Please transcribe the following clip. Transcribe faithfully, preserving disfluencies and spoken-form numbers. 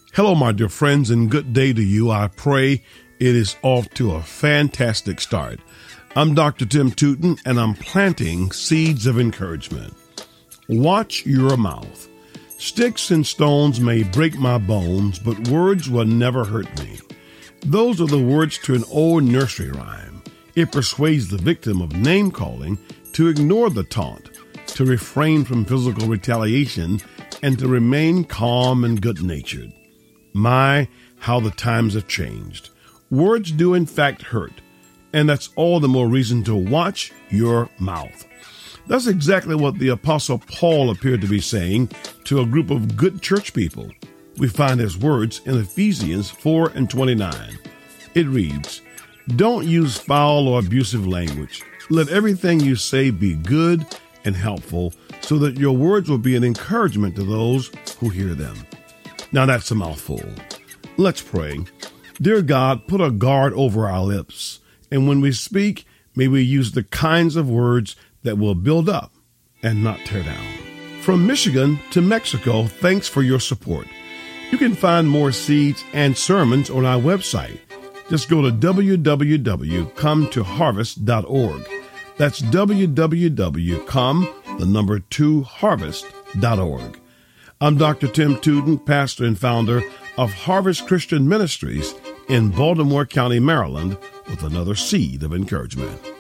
Hello, my dear friends, and good day to you. I pray it is off to a fantastic start. I'm Doctor Tim Tootin, and I'm planting seeds of encouragement. Watch your mouth. Sticks and stones may break my bones, but words will never hurt me. Those are the words to an old nursery rhyme. It persuades the victim of name-calling to ignore the taunt, to refrain from physical retaliation, and to remain calm and good-natured. My, how the times have changed. Words do in fact hurt, and that's all the more reason to watch your mouth. That's exactly what the Apostle Paul appeared to be saying to a group of good church people. We find his words in Ephesians four and twenty-nine. It reads, "Don't use foul or abusive language. Let everything you say be good and helpful, so that your words will be an encouragement to those who hear them." Now that's a mouthful. Let's pray. Dear God, put a guard over our lips, and when we speak, may we use the kinds of words that will build up and not tear down. From Michigan to Mexico, thanks for your support. You can find more seeds and sermons on our website. Just go to w w w dot come to harvest dot org. That's w w w dot come, the number two, harvest dot org. I'm Doctor Tim Tootin, pastor and founder of Harvest Christian Ministries in Baltimore County, Maryland, with another seed of encouragement.